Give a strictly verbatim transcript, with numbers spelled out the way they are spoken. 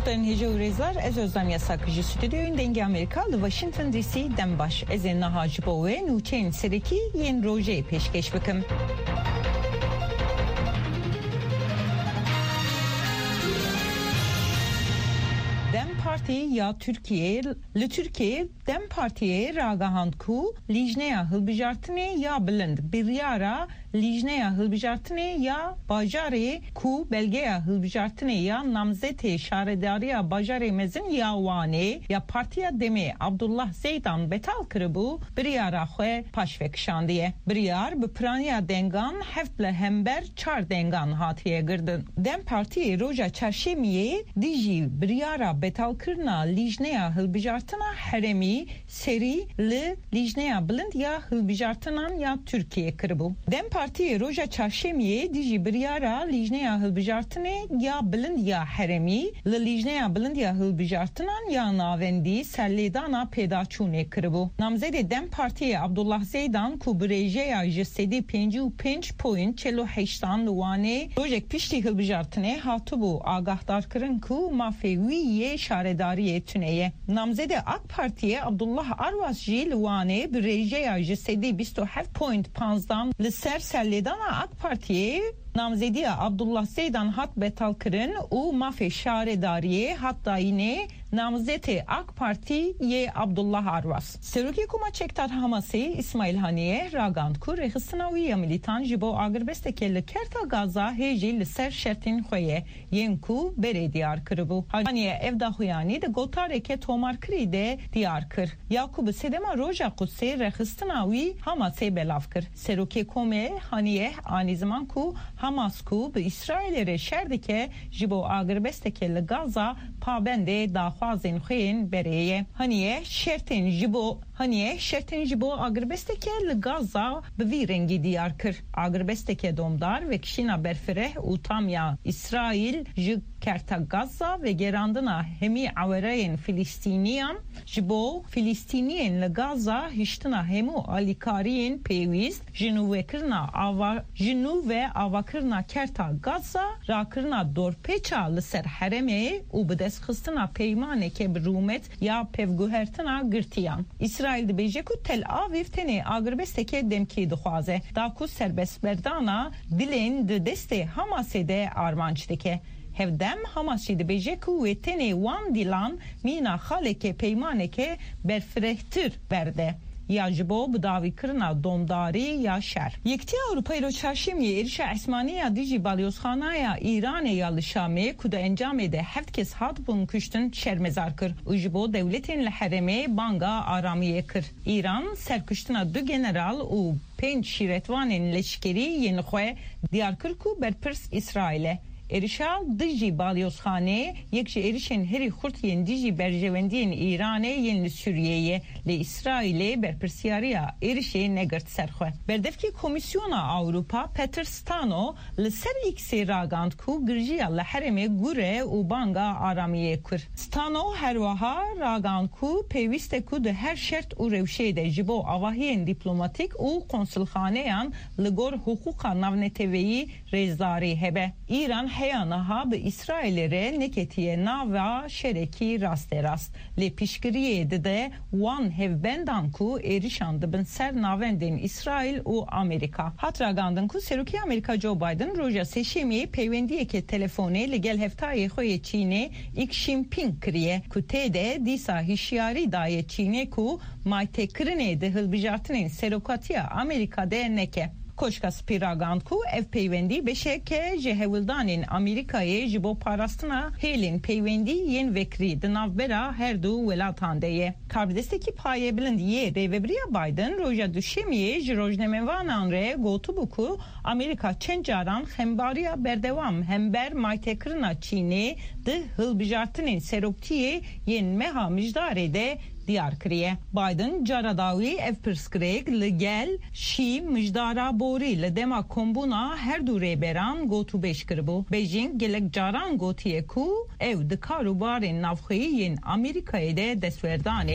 Doktorun hece urezlar ez özlem yasakıcı stüdyoyun Denge Amerika Washington D C dembaş ezen nahacı boğe nuçen sereki yen roje peşkeş bakım. Dem Parti ya Türkiye, li Türkiye Dem Partiye ragahand ku lijneya hılbijartine ya bilind biryara lijneya hılbijartine ya bajare ku belgeya hılbijartine ya namzete şaredariya bajare mezin ya vane ya partiya deme Abdullah Zeydan betal kırıbu biryara xwe paşvekşandiye. Biryar bi praniya dengan heftle hember çar dengan hatiye girdin. Dem Partiye roja çarşemiye diji biryara betal kırna lijneya hılbijartına heremi seri li lijneya bilind ya hılbijartınan ya Türkiye kırıbu. Dem Partiye roja çarşemiye diji biryara lijneya hılbijartine ya bilind ya heremi li lijneya bilind ya hılbijartınan ya navendi selledana pedaçune kırıbu. Namzede Dem Partiye Abdullah Zeydan ku birejeya jisedi pencu penç point çelo heştan luane rojek pişti hılbijartine hatubu agahdar kırın ku mafeviye şaredariye tüneye. Namzede AK Partiye Abdullah Arvas ji luane birejeya jisedi yirmi yedi point panzdan li ser selledana AK Partiye namzediye Abdullah Zeydan hat betal kırın u mafe şaredariye hatta yine namzete AK Parti ye Abdullah Arvas. Seruki kuma çektar hamasi İsmail Haniye ragand ku rehısınaviye militan jibo agrbestekelle kerta gaza heji li ser şertin xoye yenku bere diyar kırıbu. Haniye evda huyani de gotareke tomar kri de diyar kır. Yakubu sedema roja kutse rehısınavi hamase belaf kır. Seruki kome Haniye ani zaman ku Hamas ku bi İsrail'e şerdike jibo agrbestekelle gaza pabende dahvazin xeyin bereye. Haniye şertin jibo Haniye şertin jibo agrbesteke li Gaza bi rengi diyar kır. Agrbesteke domdar ve kişina berfireh utamya İsrail ji kerta Gaza ve gerandına hemi avereyen Filistiniyan jibo Filistiniyen li Gaza hiştina hemu alikariyen peviz jinu ve kırna ava jinu ve avakırna kerta Gaza rakırna dorpeça li ser hereme u bides xıstina peymane ke rumet ya pevguhertina girtiyan. İsrail'de bejeku Tel Aviv tene agrbesteke demki dixwaze. Daku serbest berdana dilin de deste Hamas'e armançdike. Hevdem Hamas'ı de bejeku ve tene wan dilan mina xaleke peymaneke berfirehtir berde. Ya jibo bu davi kırına domdari ya şer. Yekti Avrupa ile çarşemiye erişe esmaniya diji balyozxanaya İran'e yalışame kuda encamede heft kes hat bun küştün şermezar kır. Jibo devletin lehereme banga aramiye kır. İran serküştüna du general u penç şiretvanin leşkeri yeni xwe diyar kır ku berpirs İsrail'e. Erişal diji balyozxane yekşi erişen heri xurt yen diji berjevendiyen İran'e yenli Suriye'ye le İsrail'e berpirsiyariya erişe negert serxwe. Berdevki komisyona Avrupa Peter Stano le ser ikse ragand ku girjiya le hereme gure u banga aramiye kur. Stano hervaha ragand ku peviste ku de her şert u revşede jibo avahiyen diplomatik u konsulxaneyan le gor hukuka navneteveyi rezdari hebe. İran heyanaha bi İsrail'e neketiye nava şereki raste rast. Le pişkiriye de de wan hevbendan ku erişandı bin ser navendin İsrail u Amerika. Hatragandın ku seruki Amerika Joe Biden roja seçimi peyvendiye ke telefone le gel heftaye xoye Çin'e ik Jinping kriye. Ku tede disa hişyari daye Çin'e ku mayte krine de hılbijartının serokatiya Amerika'da neke. Koşka spiragand ku ev peyvendi beşeke jehevildanin Amerika'ya jibo parastına helin peyvendi yen vekri dınavbera her du velatandeye. Karbidesteki paye bilind ye revebriya Biden roja düşemiye jirojnemevanan re gotubuku Amerika çencaran hembariya berdevam hember maytekrına Çin'e de hılbijartının seroktiye yen meha mijdarede diyar kriye. Biden caradavi ev pirskrek le gel şi mijdara bori le dema kombuna her du reberan gotu beş kırbu. Beijing gelek caran gotiye ku ev de karubarin navxeyin Amerika'ya de desverdane